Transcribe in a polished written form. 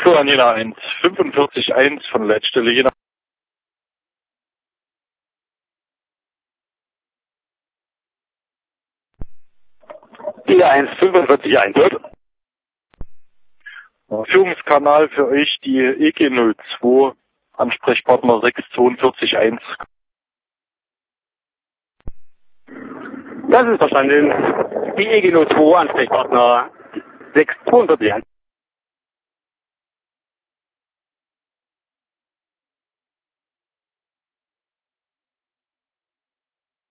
Echo an Jena 1, 45.1 von Leitstelle Jena. Jena 1, 45.1. Führungskanal für euch die EG 02, Ansprechpartner 642.1. Das ist verstanden. Die EG 02, Ansprechpartner 642.1.